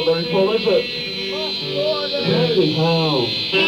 not very full, is it? Anyhow.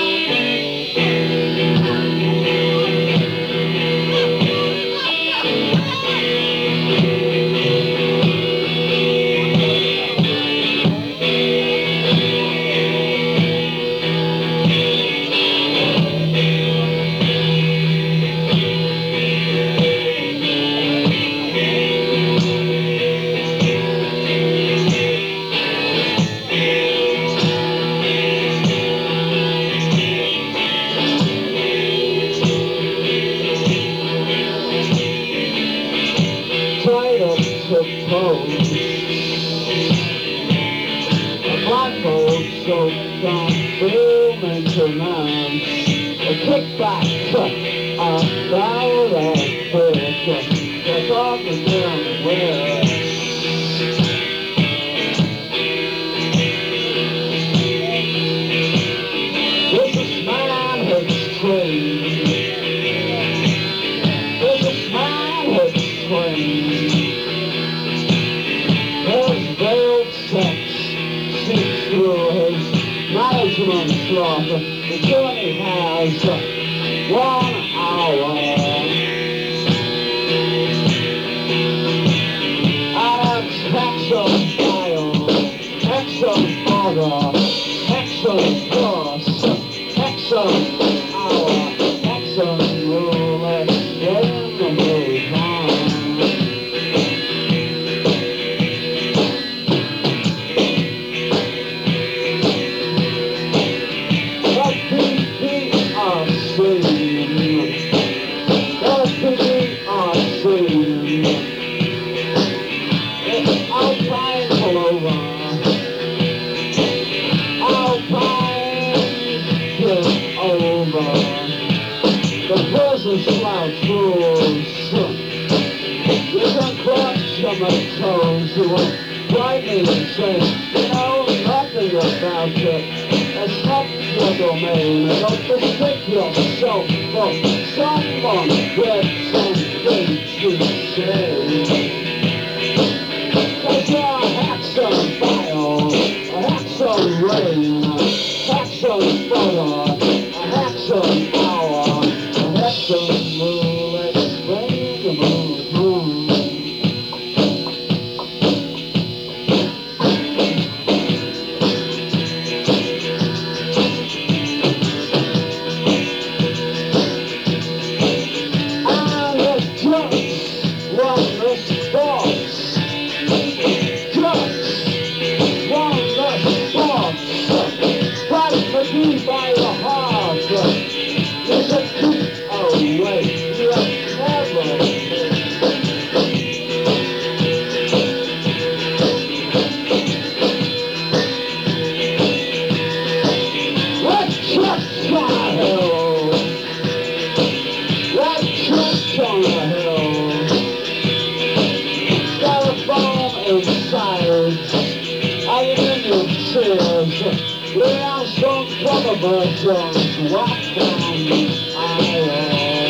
Tied up to pose, a blindfold so can't boom into nouns, a kickback, a loud and thick, that's all the damn wear. This is manhood's trade, this is manhood's trade. Through his management slot, the journey has 1 hour. And Hexham file, Hexham order, Hexham course, Hexham hour, Hexham roulette, in the mood on. Alpine pullover, Alpine over, the prison slouch rules, you can clutch on my toes, you will write me and say, you know nothing about it, it's not your domain, don't mistake yourself for someone with something to say. It's a Hexham file, a Hexham rain, a Hexham photo, a Hexham hour, a Hexham roulette, bring the mood home. And the judge won the sports. McGee by the heart, there's a coup away, you have never Red church on a hill, red church on a hill, styrofoam inside, aluminium chairs, lay on some cover versions, walk down the aisle.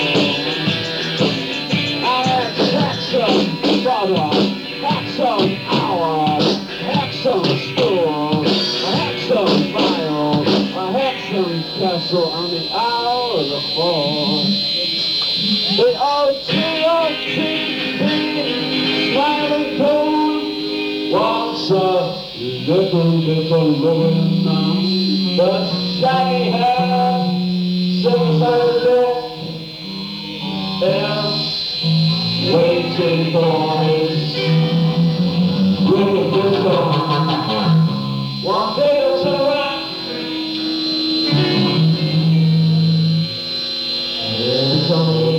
And Hexham butter, Hexham hour, Hexham stool, a Hexham file, a Hexham castle on the hour of the fall. The OTOTP smiling cone wants a little bit of loving now. The shaggy hair, silver-sided look, is waiting for his beautiful dawn. One day to the right, it's only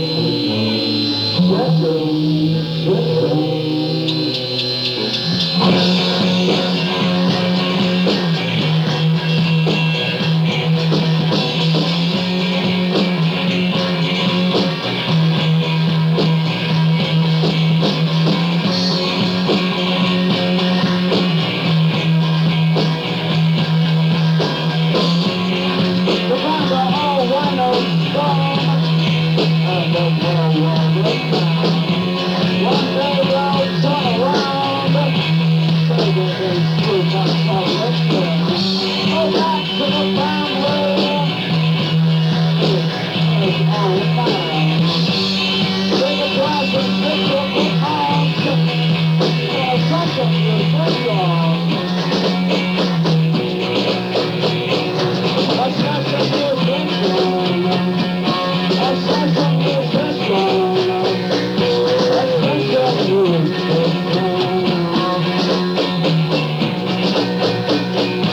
Say that they screwed myself. Let's go back to the family.